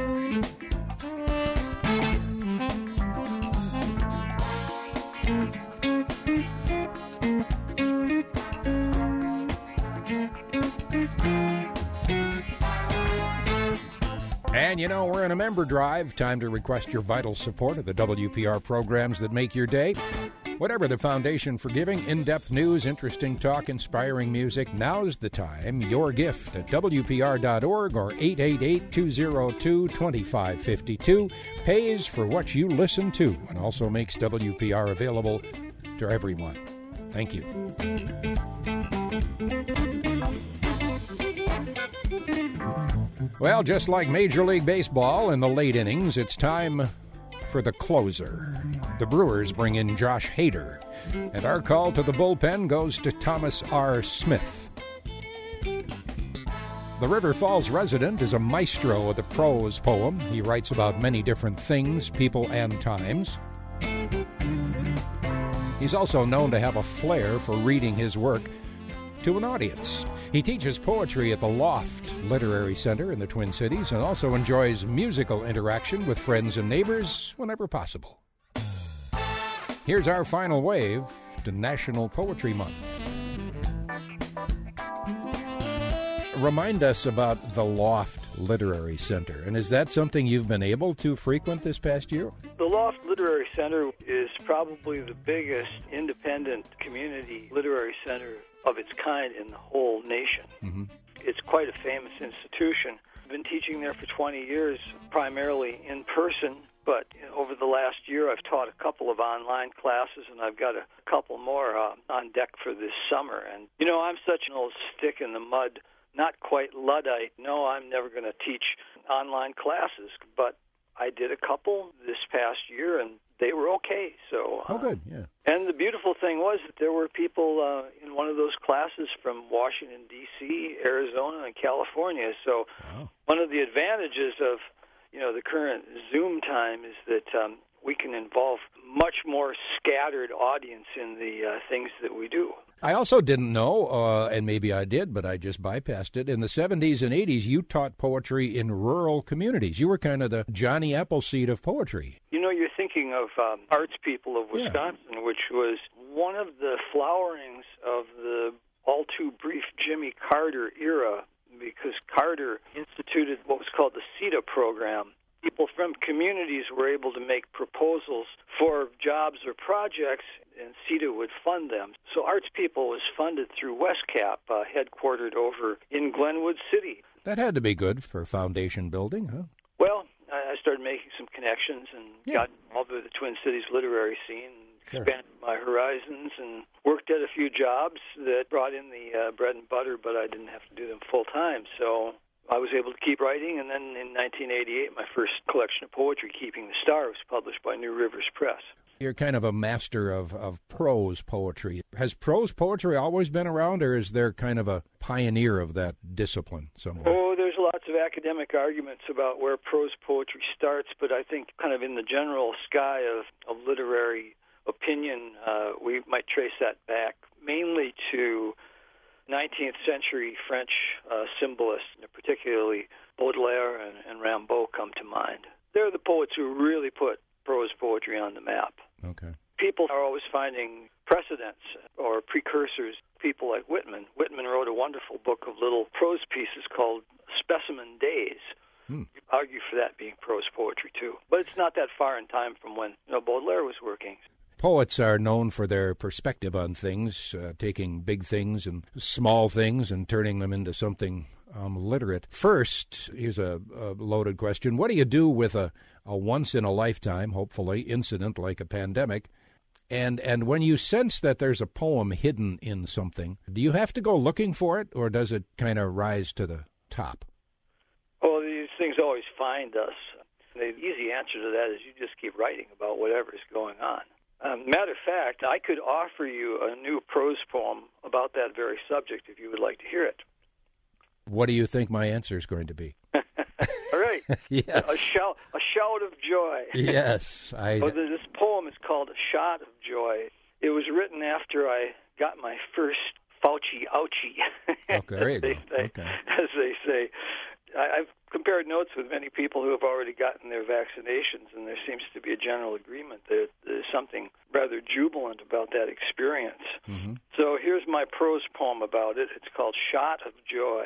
[SPEAKER 1] And you know, we're in a member drive. Time to request your vital support of the W P R programs that make your day. Whatever the foundation for giving, in-depth news, interesting talk, inspiring music, now's the time. Your gift at W P R dot org or eight eight eight, two oh two, two five five two pays for what you listen to and also makes W P R available to everyone. Thank you. Well, just like Major League Baseball in the late innings, it's time for the closer. The Brewers bring in Josh Hader, and our call to the bullpen goes to Thomas R. Smith. The River Falls resident is a maestro of the prose poem. He writes about many different things, people, and times. He's also known to have a flair for reading his work to an audience. He teaches poetry at the Loft Literary Center in the Twin Cities and also enjoys musical interaction with friends and neighbors whenever possible. Here's our final wave to National Poetry Month. Remind us about the Loft Literary Center, and is that something you've been able to frequent this past year?
[SPEAKER 6] The Loft Literary Center is probably the biggest independent community literary center of its kind in the whole nation. Mm-hmm. It's quite a famous institution. I've been teaching there for twenty years, primarily in person, but over the last year I've taught a couple of online classes, and I've got a couple more uh, on deck for this summer. And, you know, I'm such an old stick in the mud, not quite Luddite. No, I'm never going to teach online classes, but I did a couple this past year, and they were okay. So, uh,
[SPEAKER 1] oh, good, yeah.
[SPEAKER 6] And the beautiful thing was that there were people uh, in one of those classes from Washington, D C, Arizona, and California. So wow. One of the advantages of, you know, the current Zoom time is that um, we can involve much more scattered audience in the uh, things that we do.
[SPEAKER 1] I also didn't know, uh, and maybe I did, but I just bypassed it. In the seventies and eighties, you taught poetry in rural communities. You were kind of the Johnny Appleseed of poetry.
[SPEAKER 6] You know, you're thinking of um, Arts People of Wisconsin, yeah. which was one of the flowerings of the all-too-brief Jimmy Carter era, because Carter instituted what was called the C E T A program. People from communities were able to make proposals for jobs or projects, and C E T A would fund them. So Arts People was funded through WestCap, uh, headquartered over in Glenwood City.
[SPEAKER 1] That had to be good for foundation building, huh?
[SPEAKER 6] Well, I started making some connections and yeah. got involved with the Twin Cities literary scene. sure. Expanded my horizons and worked at a few jobs that brought in the uh, bread and butter, but I didn't have to do them full time. So I was able to keep writing, and then in nineteen eighty-eight, my first collection of poetry, Keeping the Star, was published by New Rivers Press.
[SPEAKER 1] You're kind of a master of, of prose poetry. Has prose poetry always been around, or is there kind of a pioneer of that discipline somewhere?
[SPEAKER 6] Oh, there's lots of academic arguments about where prose poetry starts, but I think kind of in the general sky of, of literary opinion, uh, we might trace that back mainly to nineteenth century French uh, symbolists, particularly Baudelaire and, and Rimbaud come to mind. They're the poets who really put prose poetry on the map.
[SPEAKER 1] Okay.
[SPEAKER 6] People are always finding precedents or precursors, people like Whitman. Whitman wrote a wonderful book of little prose pieces called Specimen Days. Hmm. You argue for that being prose poetry, too. But it's not that far in time from when you know, Baudelaire was working.
[SPEAKER 1] Poets are known for their perspective on things, uh, taking big things and small things and turning them into something um, literate. First, here's a, a loaded question. What do you do with a, a once-in-a-lifetime, hopefully, incident like a pandemic? And and when you sense that there's a poem hidden in something, do you have to go looking for it, or does it kind of rise to the top?
[SPEAKER 6] Well, these things always find us. The easy answer to that is you just keep writing about whatever is going on. Um, matter of fact, I could offer you a new prose poem about that very subject if you would like to hear it.
[SPEAKER 1] What do you think my answer is going to be?
[SPEAKER 6] All right.
[SPEAKER 1] Yes.
[SPEAKER 6] A shout, a shout of joy.
[SPEAKER 1] Yes. I...
[SPEAKER 6] Well, this poem is called A Shot of Joy. It was written after I got my first Fauci ouchie,
[SPEAKER 1] okay, there you
[SPEAKER 6] as, they
[SPEAKER 1] go.
[SPEAKER 6] say,
[SPEAKER 1] Okay.
[SPEAKER 6] as they say. I, I've compared notes with many people who have already gotten their vaccinations, and there seems to be a general agreement that there's something rather jubilant about that experience. Mm-hmm. So here's my prose poem about it. It's called Shot of Joy.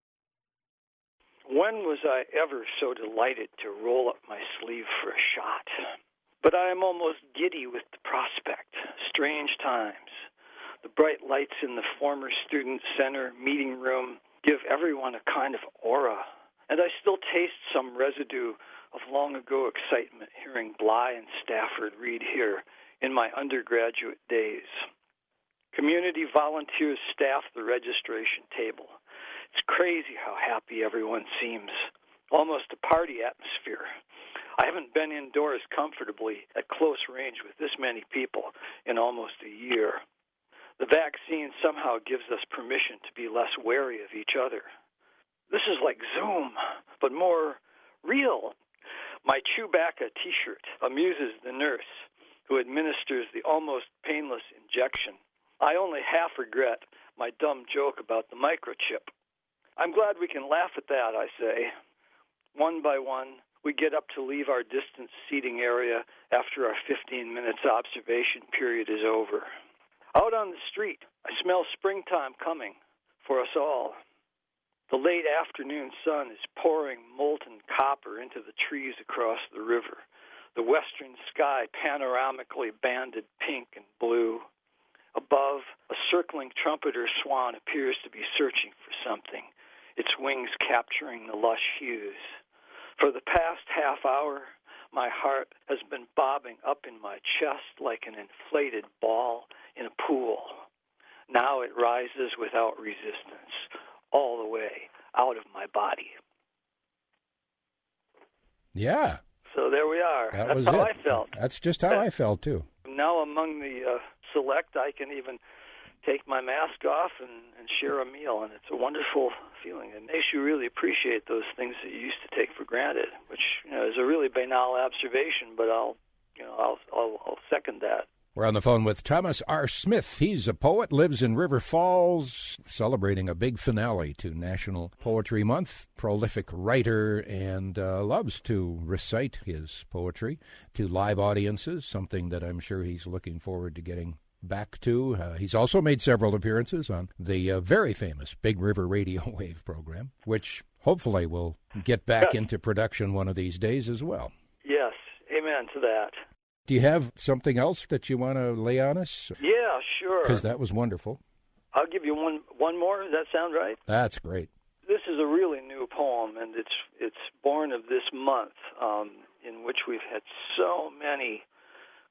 [SPEAKER 6] When was I ever so delighted to roll up my sleeve for a shot? But I am almost giddy with the prospect. Strange times. The bright lights in the former student center meeting room give everyone a kind of aura, and I still taste some residue of long-ago excitement hearing Bly and Stafford read here in my undergraduate days. Community volunteers staff the registration table. It's crazy how happy everyone seems, almost a party atmosphere. I haven't been indoors comfortably at close range with this many people in almost a year. The vaccine somehow gives us permission to be less wary of each other. This is like Zoom, but more real. My Chewbacca T-shirt amuses the nurse who administers the almost painless injection. I only half regret my dumb joke about the microchip. I'm glad we can laugh at that, I say. One by one, we get up to leave our distance seating area after our fifteen minutes observation period is over. Out on the street, I smell springtime coming for us all. The late afternoon sun is pouring molten copper into the trees across the river, the western sky panoramically banded pink and blue. Above, a circling trumpeter swan appears to be searching for something, its wings capturing the lush hues. For the past half hour, my heart has been bobbing up in my chest like an inflated ball in a pool. Now it rises without resistance, all the way out of my body.
[SPEAKER 1] Yeah.
[SPEAKER 6] So there we are.
[SPEAKER 1] That
[SPEAKER 6] That's
[SPEAKER 1] was
[SPEAKER 6] how
[SPEAKER 1] it.
[SPEAKER 6] I felt.
[SPEAKER 1] That's just how I felt, too.
[SPEAKER 6] Now among the uh, select, I can even take my mask off and, and share a meal, and it's a wonderful feeling. It makes you really appreciate those things that you used to take for granted, which you know is a really banal observation, but I'll, you know, I'll, I'll, I'll second that.
[SPEAKER 1] We're on the phone with Thomas R. Smith. He's a poet, lives in River Falls, celebrating a big finale to National Poetry Month. Prolific writer and uh, loves to recite his poetry to live audiences, something that I'm sure he's looking forward to getting back to. Uh, he's also made several appearances on the uh, very famous Big River Radio Wave program, which hopefully will get back
[SPEAKER 6] yes.
[SPEAKER 1] into production one of these days as well.
[SPEAKER 6] Yes, amen to that.
[SPEAKER 1] Do you have something else that you want to lay on us?
[SPEAKER 6] Yeah, sure.
[SPEAKER 1] Because that was wonderful.
[SPEAKER 6] I'll give you one one more. Does that sound right?
[SPEAKER 1] That's great.
[SPEAKER 6] This is a really new poem, and it's it's born of this month, um, in which we've had so many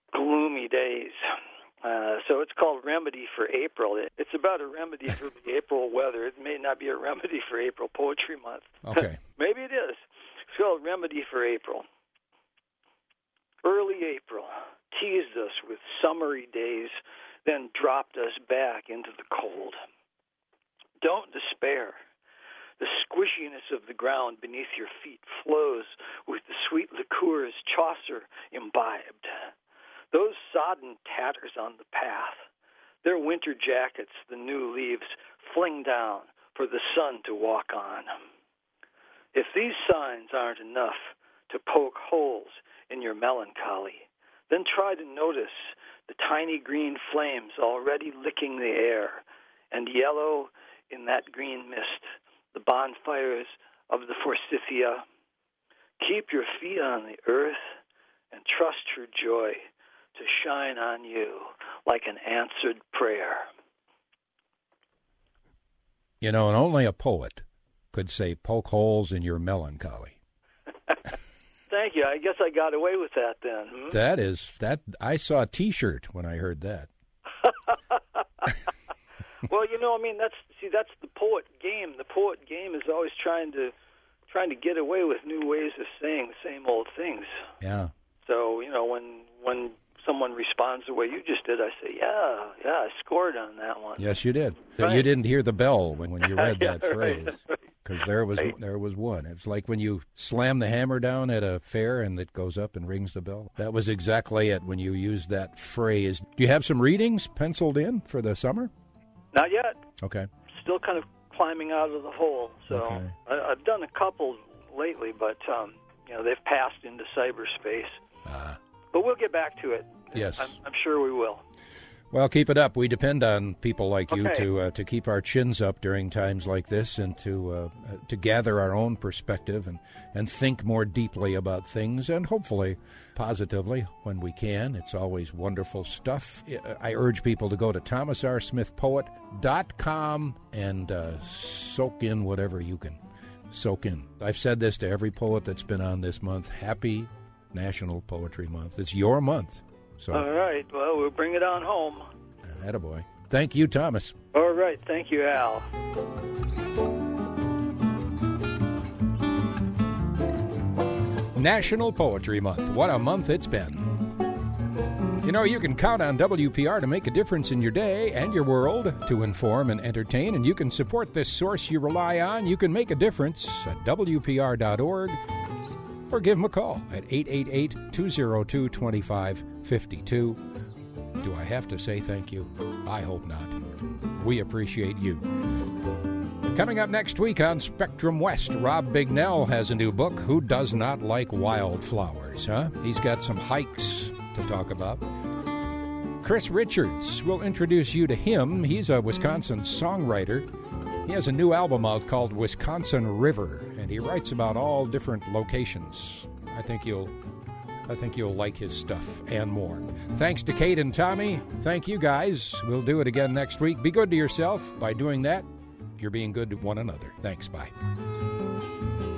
[SPEAKER 6] gloomy days. Uh, so it's called Remedy for April. It, it's about a remedy for the April weather. It may not be a remedy for April Poetry Month.
[SPEAKER 1] Okay.
[SPEAKER 6] Maybe it is. It's called Remedy for April. Early April teased us with summery days, then dropped us back into the cold. Don't despair. The squishiness of the ground beneath your feet flows with the sweet liqueurs Chaucer imbibed. Those sodden tatters on the path, their winter jackets the new leaves fling down for the sun to walk on. If these signs aren't enough to poke holes in your melancholy, then try to notice the tiny green flames already licking the air, and yellow in that green mist, the bonfires of the forsythia. Keep your feet on the earth and trust her joy to shine on you like an answered prayer.
[SPEAKER 1] You know, and only a poet could say poke holes in your melancholy.
[SPEAKER 6] Thank you. I guess I got away with that then. Hmm?
[SPEAKER 1] That is, that I saw a T-shirt when I heard that.
[SPEAKER 6] Well, you know, I mean, that's see, that's the poet game. The poet game is always trying to trying to get away with new ways of saying the same old things.
[SPEAKER 1] Yeah.
[SPEAKER 6] So, you know, when when someone responds the way you just did, I say, yeah, yeah, I scored on that one.
[SPEAKER 1] Yes, you did.
[SPEAKER 6] Right.
[SPEAKER 1] You didn't hear the bell when, when you read
[SPEAKER 6] yeah,
[SPEAKER 1] that phrase.
[SPEAKER 6] Right.
[SPEAKER 1] Because there was
[SPEAKER 6] Right.
[SPEAKER 1] there was one. It's like when you slam the hammer down at a fair and it goes up and rings the bell. That was exactly it when you used that phrase. Do you have some readings penciled in for the summer?
[SPEAKER 6] Not yet.
[SPEAKER 1] Okay.
[SPEAKER 6] Still kind of climbing out of the hole. So
[SPEAKER 1] Okay.
[SPEAKER 6] I, I've done a couple lately, but um, you know, they've passed into cyberspace.
[SPEAKER 1] Ah.
[SPEAKER 6] But we'll get back to it.
[SPEAKER 1] Yes.
[SPEAKER 6] I'm, I'm sure we will.
[SPEAKER 1] Well, keep it up. We depend on people like you
[SPEAKER 6] Okay.
[SPEAKER 1] to uh, to keep our chins up during times like this, and to uh, uh, to gather our own perspective and, and think more deeply about things, and hopefully positively when we can. It's always wonderful stuff. I urge people to go to thomas r smith poet dot com and uh, soak in whatever you can soak in. I've said this to every poet that's been on this month. Happy National Poetry Month. It's your month. So,
[SPEAKER 6] All right. Well, we'll bring it on home.
[SPEAKER 1] attaboy. Thank you, Thomas.
[SPEAKER 6] All right. Thank you, Al.
[SPEAKER 1] National Poetry Month. What a month it's been. You know, you can count on W P R to make a difference in your day and your world, to inform and entertain, and you can support this source you rely on. You can make a difference at W P R dot org. Or give them a call at eight eight eight, two oh two, two five five two. Do I have to say thank you? I hope not. We appreciate you. Coming up next week on Spectrum West, Rob Bignell has a new book, Who Does Not Like Wildflowers, huh? He's got some hikes to talk about. Chris Richards will introduce you to him. He's a Wisconsin songwriter. He has a new album out called Wisconsin River, and he writes about all different locations. I think you'll I think you'll like his stuff and more. Thanks to Kate and Tommy. Thank you, guys. We'll do it again next week. Be good to yourself. By doing that, you're being good to one another. Thanks. Bye.